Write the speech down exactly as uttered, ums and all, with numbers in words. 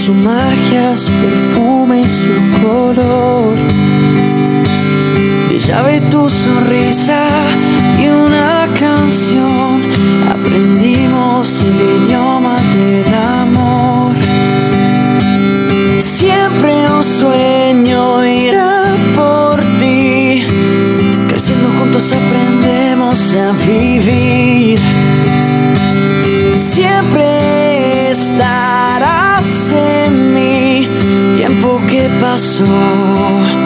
su magia, su perfume y su color. Brillaba tu sonrisa y una canción. Aprendimos el idioma del amor. Siempre un sueño irá por ti. Creciendo juntos aprendemos a vivir. Siempre estarás en mi tiempo que pasó.